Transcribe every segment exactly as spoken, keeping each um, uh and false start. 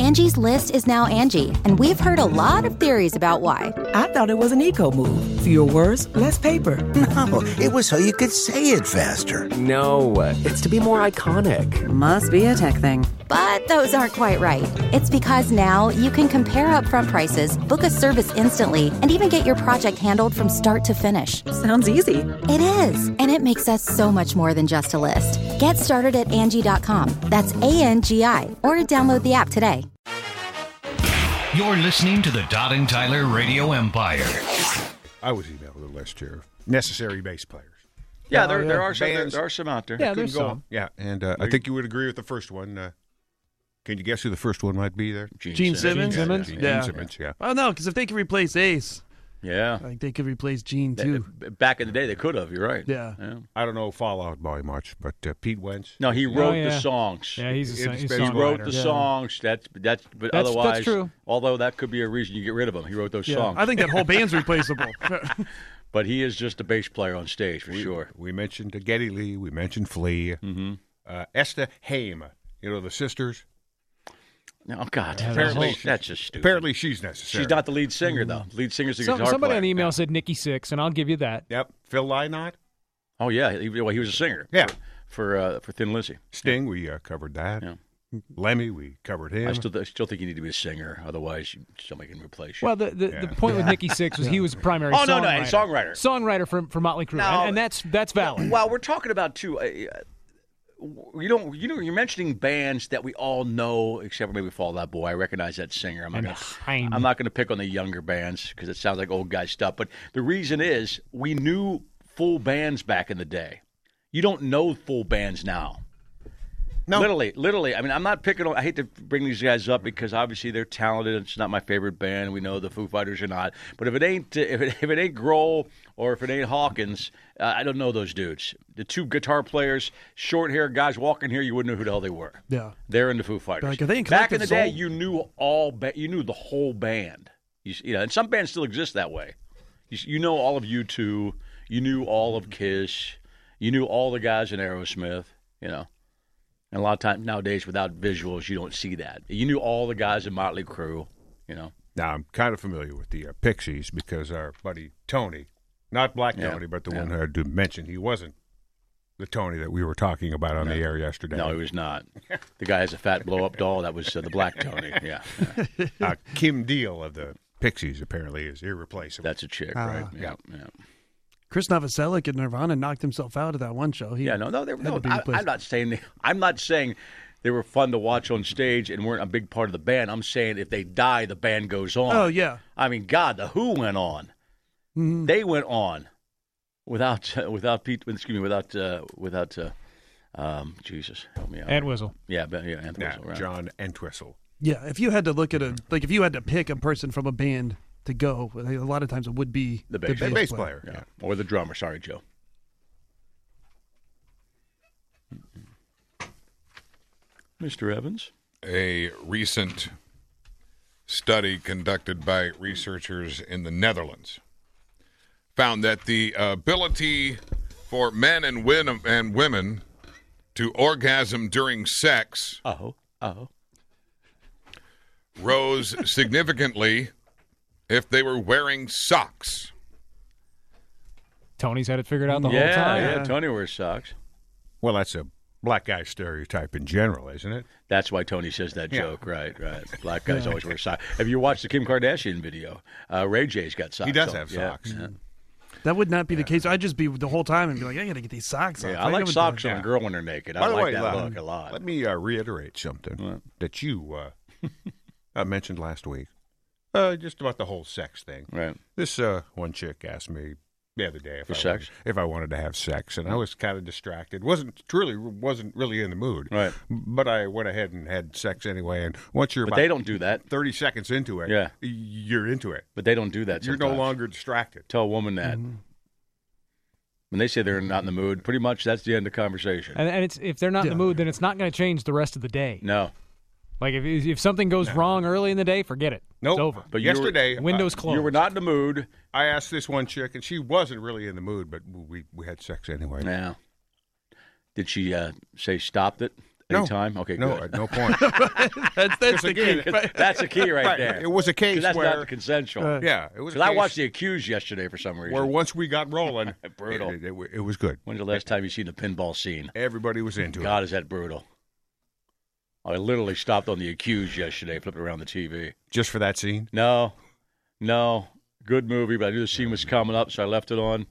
Angie's List is now Angie, and we've heard a lot of theories about why. I thought it was an eco move. Fewer words, less paper. No, it was so you could say it faster. No, it's to be more iconic. Must be a tech thing. But those aren't quite right. It's because now you can compare upfront prices, book a service instantly, and even get your project handled from start to finish. Sounds easy. It is, and it makes us so much more than just a list. Get started at Angie dot com. That's A N G I, or download the app today. You're listening to the Todd and Tyler Radio Empire. I was emailed a list here of necessary bass players. Yeah, oh, there, yeah. there are some. Bands, there are some out there. Yeah, there's some. Yeah, and uh, I think you would agree with the first one. Uh, can you guess who the first one might be there? Gene, Gene Simmons. Simmons? Gene, Yeah. Gene Simmons, yeah. Oh, no, because if they could replace Ace, Yeah. like they could replace Gene, too. They- back in the day, they could have. You're right. Yeah. yeah. I don't know Fallout Boy much, but uh, Pete Wentz. No, he wrote Oh, yeah. the songs. Yeah, he's a, It's he's a been- He songwriter. wrote the Yeah. songs. That's that's. But That's- that's otherwise, true. although that could be a reason you get rid of him. He wrote those Yeah. songs. I think that whole band's replaceable. But he is just a bass player on stage for we, sure. We mentioned uh, Geddy Lee. We mentioned Flea. Mm-hmm. Uh, Esther Haim. You know, the sisters. Oh God, Yeah, apparently that's- that's just stupid. Apparently she's necessary. She's not the lead singer though. The lead singer's the Some, guitar somebody player. on email Yeah. said Nikki Sixx, and I'll give you that. Yep. Phil Lynott. Oh yeah, he, well, he was a singer. Yeah. For uh, for Thin Lizzy. Sting, we uh, covered that. Yeah. Lemmy, we covered him. I still I still think you need to be a singer, otherwise you, somebody can replace you. Well, the the, Yeah. the point with Nikki Sixx was he was a primary Oh, songwriter. no, no, and songwriter. Songwriter for, for Motley Crue, No. and, and that's that's valid. Well, we're talking about too. Uh, you don't, you know, you're mentioning bands that we all know, except for maybe Fall Out Boy. I recognize that singer. I'm not And gonna, Haim. I'm not going to pick on the younger bands because it sounds like old guy stuff. But the reason is we knew full bands back in the day. You don't know full bands now. No. Literally, literally. I mean, I'm not picking on. I hate to bring these guys up because obviously they're talented. It's not my favorite band. We know the Foo Fighters are not. But if it ain't, if it, if it ain't Grohl or if it ain't Hawkins, uh, I don't know those dudes. The two guitar players, short hair guys walking here, you wouldn't know who the hell they were. yeah. They're in the Foo Fighters. Like, are they in back in Collective the day, Soul? you knew all. Ba- you knew the whole band. You, s- you know, and some bands still exist that way. You, s- you know all of U two. You knew all of Kiss. You knew all the guys in Aerosmith. You know. And a lot of times nowadays, without visuals, you don't see that. You knew all the guys in Motley Crue, you know. Now, I'm kind of familiar with the uh, Pixies because our buddy Tony, not Black Yeah. Tony, but the Yeah. one who had to mention he wasn't the Tony that we were talking about on No. the air yesterday. No, he was not. The guy has a fat blow-up doll. That was uh, the Black Tony. Yeah, yeah. uh, Kim Deal of the Pixies apparently is irreplaceable. That's a chick, Ah. right? Yeah, yeah. Chris Novoselic at Nirvana knocked himself out of that one show. He Yeah, no, no, they, had no to be I, replaced. I'm not saying they, I'm not saying they were fun to watch on stage and weren't a big part of the band. I'm saying if they die, the band goes on. Oh, yeah. I mean, God, the Who went on. Mhm. They went on without uh, without Pete. Excuse me, without uh, without uh, um, Jesus, help me out. Entwistle. Yeah, but, yeah, Entwistle, Yeah, right. John Entwistle. Yeah, if you had to look at a like, if you had to pick a person from a band to go, a lot of times it would be The bass, The bass player. Yeah. Yeah. Or the drummer. Sorry, Joe. Mister Evans. A recent study conducted by researchers in the Netherlands found that the ability for men and, win- and women to orgasm during sex Oh, oh. rose significantly if they were wearing socks. Tony's had it figured out the yeah, whole time. yeah. Tony wears socks. Well, that's a black guy stereotype in general, isn't it? That's why Tony says that Yeah. joke. Right, right. Black guys always wear socks. Have you watched the Kim Kardashian video? Uh, Ray J's got socks. He does on. have Yeah, socks. Yeah, That would not be the case. I'd just be the whole time and be like, I got to get these socks on. Yeah, I like would- socks on Yeah. a girl when they're naked. By I the like way, that uh, look a lot. Let me uh, reiterate something What? that you uh, uh, mentioned last week, uh, just about the whole sex thing. Right. This uh, one chick asked me the other day if For I sex? wanted, if I wanted to have sex, and I was kind of distracted. wasn't truly wasn't really in the mood. Right. But I went ahead and had sex anyway. And once you're But about they don't do that. thirty seconds into it, Yeah. you're into it. But they don't do that. You're no sometimes. longer distracted. Tell a woman that. Mm-hmm. When they say they're not in the mood, pretty much that's the end of the conversation. And, and it's if they're not in the Yeah. mood, then it's not going to change the rest of the day. No. Like if if something goes wrong early in the day, forget it. Nope. It's over. But you were- yesterday, Windows uh, closed. You were not in the mood. I asked this one chick, and she wasn't really in the mood, but we we had sex anyway. Now, did she uh, say stopped it? No. Anytime? Okay, No, good. at no point. that's that's the again, key. it- That's the key right, Right. there. It was a case 'Cause that's where- not the consensual. Right. Yeah, it was. a Because I case watched The Accused yesterday for some reason. where once we got rolling, Brutal. It, it, it, it was good. When's the last time you seen the pinball scene? Everybody was into God, it. is that brutal. I literally stopped on The Accused yesterday, flipped around the T V. Just for that scene. No, no, good movie, but I knew the scene was coming up, so I left it on.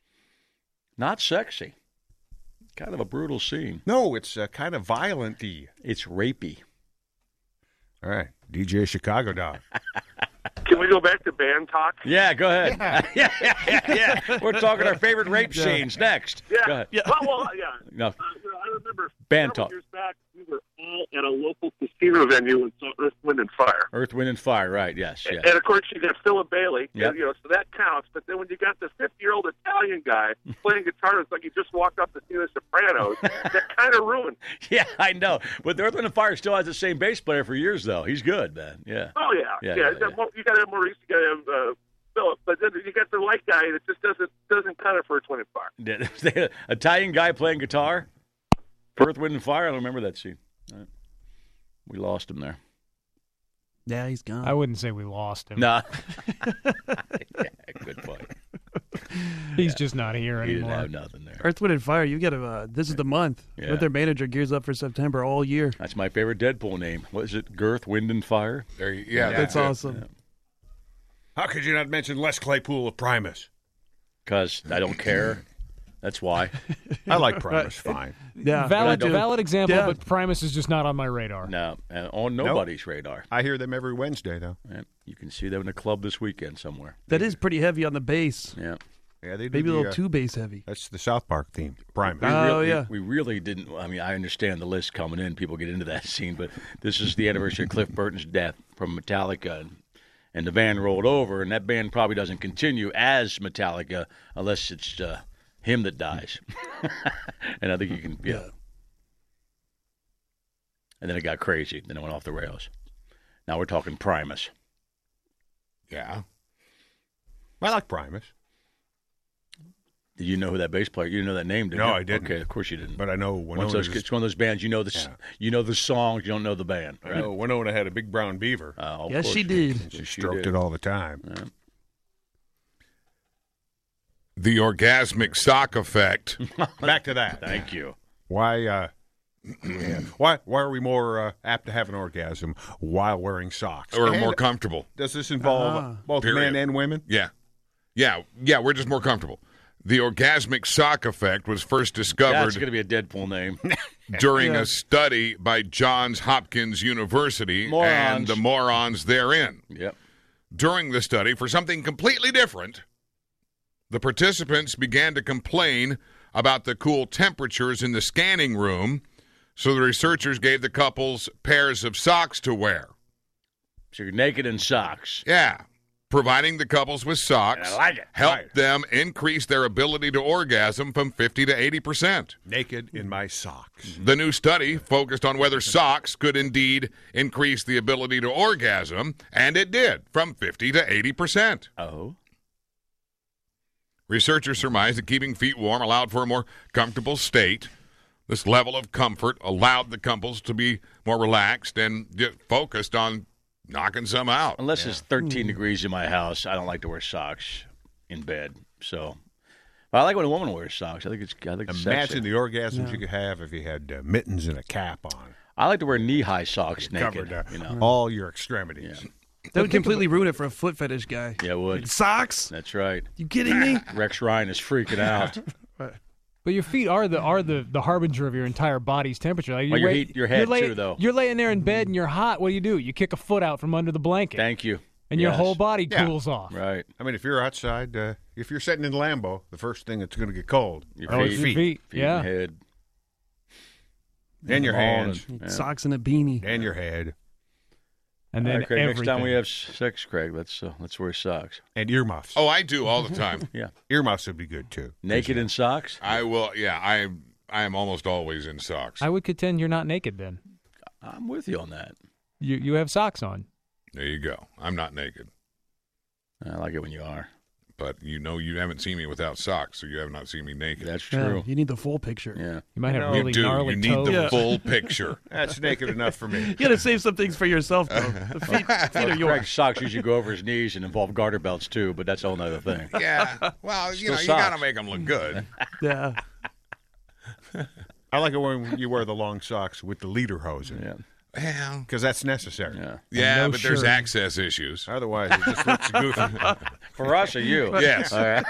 Not sexy. Kind of a brutal scene. No, it's uh, kind of violent-y. It's rapey. All right, D J Chicago Dog. Can we go back to band talk? Yeah, go ahead. Yeah, yeah, yeah, yeah. We're talking our favorite rape Yeah. scenes next. Yeah. Go ahead. Yeah. Well, well yeah. No. Uh, you know, I remember Band several talk. years back, we were all at a local casino venue and saw Earth, Wind, and Fire. Earth, Wind, and Fire, right, yes, yes. And, of course, you got Philip Bailey, Yep. and, you know, so that counts. But then when you got this fifty-year-old Italian guy playing guitar, it's like he just walked off the scene of Sopranos. That kind of ruined. Yeah, I know. But the Earth, Wind, and Fire still has the same bass player for years, though. He's good, man. Yeah. Oh, yeah. Yeah, Yeah, yeah, you got yeah. Mo- you got to have Maurice, you got to have uh, Philip. But then you got the white guy that just doesn't doesn't cut it for a twenty bar. Yeah. Italian guy playing guitar? Earth, Wind, and Fire? I don't remember that scene. All right. We lost him there. Yeah, he's gone. I wouldn't say we lost him. Nah. Yeah, good point. He's just not here He didn't anymore. have nothing there. Earth, Wind, and Fire. You got to. Uh, this is the month. Yeah. With their manager gears up for September all year. That's my favorite Deadpool name. What is it? Girth, Wind, and Fire? There, you- yeah, That's that's, it. awesome. How could you not mention Les Claypool of Primus? Because I don't care. That's why. I like Primus fine. Yeah, Valid, but I do. valid example, Yeah. but Primus is just not on my radar. No, uh, on nobody's radar. I hear them every Wednesday, though. Yeah, you can see them in a club this weekend somewhere. That is pretty heavy on the bass. Yeah. Yeah, they do Maybe a the, little uh, too bass heavy. That's the South Park theme, Primus. We Oh, really, yeah. We, we really didn't. I mean, I understand the list coming in. People get into that scene, but this is the anniversary of Cliff Burton's death from Metallica, and, and the band rolled over, and that band probably doesn't continue as Metallica unless it's uh, him that dies. And I think you can, yeah. Yeah. And then it got crazy. Then it went off the rails. Now we're talking Primus. Yeah. I like Primus, Did you know who that bass player? You didn't know that name, did No, you? I didn't. Okay, of course you didn't. but I know Once Winona. those, it's one of those bands you know the s Yeah. you know the songs, you don't know the band. I Right? know Winona had a big brown beaver. Uh, of Yes, course she you did. She Yes, she stroked did. it all the time. Yeah. The orgasmic sock effect. Back to that. Thank you. Why? Uh, yeah. Why? Why are we more uh, apt to have an orgasm while wearing socks? Or And more comfortable. Does this involve Ah. both Period. men and women? Yeah. Yeah. Yeah, we're just more comfortable. The orgasmic sock effect was first That's discovered going to be a Deadpool name. during Yeah. a study by Johns Hopkins University Morons. and the morons therein. Yep. During the study, for something completely different, the participants began to complain about the cool temperatures in the scanning room, so the researchers gave the couples pairs of socks to wear. So you're naked in socks. Yeah. Providing the couples with socks I like it. helped Right. them increase their ability to orgasm from fifty to eighty percent. Naked in my socks. The new study focused on whether socks could indeed increase the ability to orgasm, and it did, from fifty to eighty percent. Oh. Researchers surmised that keeping feet warm allowed for a more comfortable state. This level of comfort allowed the couples to be more relaxed and just focused on knocking some out. Unless it's thirteen degrees in my house, I don't like to wear socks in bed. So, but I like when a woman wears socks. I think it's. I think it's Imagine sexy. the orgasms you could have if you had uh, mittens and a cap on. I like to wear knee-high socks naked. Covered uh, You know. all your extremities. Yeah. That would completely ruin it for a foot fetish guy. Yeah, it would. Socks? That's right. You kidding me? Rex Ryan is freaking out. But your feet are the are the, the harbinger of your entire body's temperature. Like Well, you're your lay- heat- your head you're lay- too, though. You're laying there in bed and you're hot. What do you do? You kick a foot out from under the blanket, Thank you. and your Yes. whole body Yeah. cools off. Right. I mean, if you're outside, uh, if you're sitting in Lambo, the first thing that's going to get cold Your are feet. your Your feet, feet, Feet yeah. and head. and your All hands, in- yeah. Socks and a beanie. and your head, And All then right, Craig, everything. next time we have sex, Craig, let's uh, let's wear socks. and earmuffs. Oh, I do all the time. Yeah. Earmuffs would be good too. Naked in socks? I will, yeah, I I am almost always in socks. I would contend you're not naked then. I'm with you on that. You you have socks on. There you go. I'm not naked. I like it when you are. but you know you haven't seen me without socks, so you have not seen me naked. That's Yeah, true. you need the full picture. Yeah. You might have No, really you do. gnarly You need toes. the Yeah. full picture. That's naked enough for me. You got to save some things for yourself, though. The feet, feet are yours. Greg's socks usually go over his knees and involve garter belts, too, but that's a whole other thing. Yeah. Well, you Still know, you got to socks. make them look good. Yeah. I like it when you wear the long socks with the lederhosen. Yeah. Well, Because that's necessary. Yeah. yeah, no but there's shirt. access issues. Otherwise, it just looks goofy. For us or you? Yes. All right.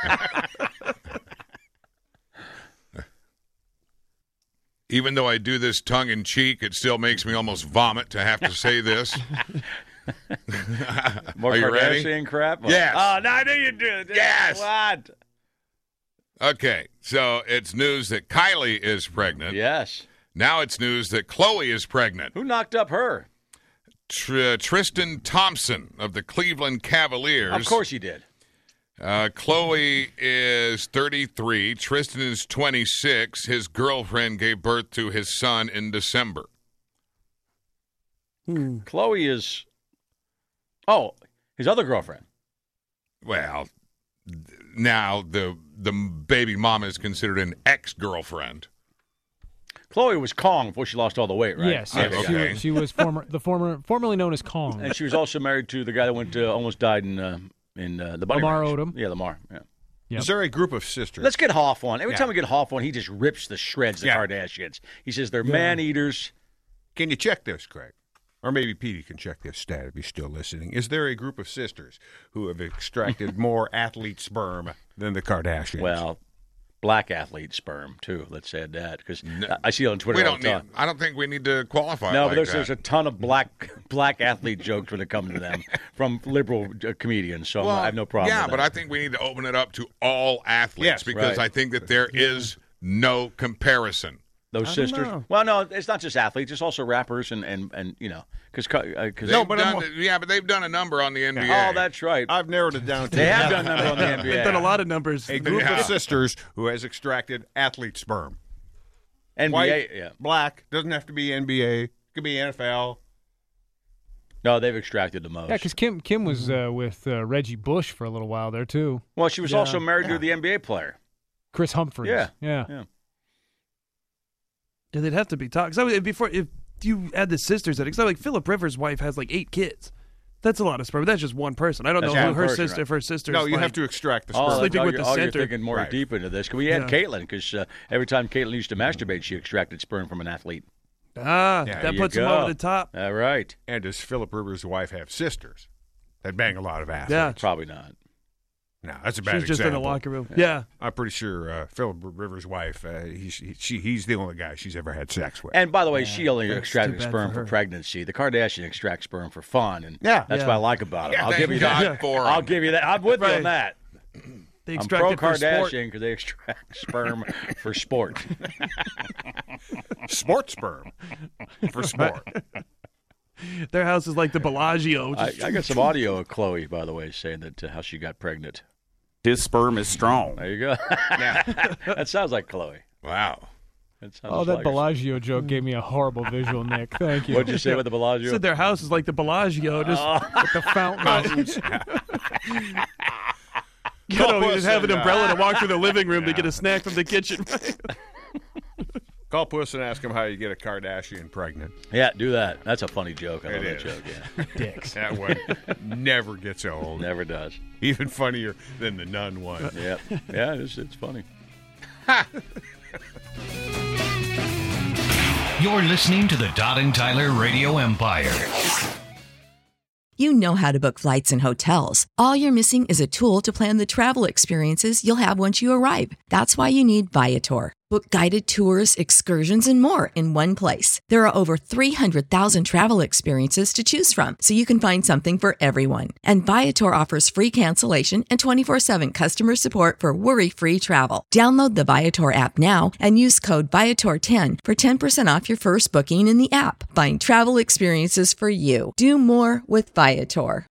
Even though I do this tongue in cheek, it still makes me almost vomit to have to say this. More Are you ready? Kardashian crap? Yes. Oh, no, I knew you'd do it. Yes. What? Okay, so it's news that Kylie is pregnant. Yes. Now it's news that Khloe is pregnant. Who knocked up her? Tr- Tristan Thompson of the Cleveland Cavaliers. Of course he did. Uh, Khloe is thirty-three. Tristan is twenty-six. His girlfriend gave birth to his son in December. Hmm. Khloe is. Oh, his other girlfriend. Well, now the the baby mama is considered an ex-girlfriend. Chloe was Kong before she lost all the weight, right? Yes, Okay. yes. She, was, she was former the former formerly known as Kong. And she was also married to the guy that went to, almost died in uh, in uh, the Bunny Lamar Ranch. Odom. Yeah, Lamar. Yeah. Yep. Is there a group of sisters? Let's get Hoff on. Every Yeah. time we get Hoff on, he just rips the shreds the Yeah. Kardashians. He says they're Yeah. man eaters. Can you check this, Craig? Or maybe Petey can check this stat if he's still listening. Is there a group of sisters who have extracted more athlete sperm than the Kardashians? Well, black athlete sperm too. Let's add that because I see it on Twitter We all don't the need. time. I don't think we need to qualify. No, like but there's, that. there's a ton of black black athlete jokes when it comes to them from liberal uh, comedians. So I'm- Well, I have no problem. Yeah, with but that. I think we need to open it up to all athletes Yes, because right. I think that there is no comparison. Those I don't sisters. know. Well, no, it's not just athletes. It's also rappers and and, and you know because because They've done, yeah, but they've done a number on the N B A. oh, that's right. I've narrowed it down to They have done a number on the N B A. They've done a lot of numbers. a group Yeah. of sisters who has extracted athlete sperm. N B A. White, Yeah. black, doesn't have to be N B A, could be N F L. No, they've extracted the most. Yeah, because Kim Kim was uh, with uh, Reggie Bush for a little while there too. well, she was Yeah. also married Yeah. to the N B A player. Chris Humphries. Yeah. yeah. Yeah. Yeah, they'd have to be talking. So before, if you add the sisters in it, because like Philip Rivers' wife has like eight kids. That's a lot of sperm. That's just one person. I don't That's know who one her person, sister, right. if her sister's No, you like, have to extract the Oh, sperm. Sleeping oh, with you're, the oh, you're center. thinking more Right. deep into this. 'Cause we had Yeah. Caitlyn because uh, every time Caitlyn used to masturbate, she extracted sperm from an athlete. Ah, Yeah, that there you puts him go. over the top. All right. And does Philip Rivers' wife have sisters that bang a lot of athletes? Yeah. Probably not. No, that's a bad She's just example. in the locker room. Yeah. I'm pretty sure uh, Philip Rivers' wife, uh, he's, he, she, he's the only guy she's ever had sex with. And by the way, she only that's extracted too bad sperm for for, her. pregnancy. The Kardashian extract sperm for fun, and Yeah. that's Yeah. what I like about it. Yeah, I'll thank give you God that. for 'em. I'll give you that. I'm with you Right. on that. They I'm extract pro it for sport. Kardashian because they extract sperm for sport. Sport sperm for sport. Their house is like the Bellagio. I, Just, I got some audio of Chloe, by the way, saying that uh, how she got pregnant. His sperm is strong. There you go. That sounds like Chloe. Wow. That sounds Oh, that like Bellagio joke gave me a horrible visual, Nick. Thank you. What'd you say with the Bellagio? said their house is like the Bellagio. Just With the fountains. you know, Call you us just have an and, uh, umbrella to walk through the living room to get a snack from the kitchen. Call Puss and ask him how you get a Kardashian pregnant. Yeah, do that. That's a funny joke. I It love that is. joke. Yeah, Dicks. That one never gets old. never does. Even funnier than the nun one. Yeah, yeah, it's it's funny. You're listening to the Todd and Tyler Radio Empire. You know how to book flights and hotels. All you're missing is a tool to plan the travel experiences you'll have once you arrive. That's why you need Viator. Book guided tours, excursions, and more in one place. There are over three hundred thousand travel experiences to choose from, so you can find something for everyone. And Viator offers free cancellation and twenty-four seven customer support for worry-free travel. Download the Viator app now and use code Viator ten for ten percent off your first booking in the app. Find travel experiences for you. Do more with Viator.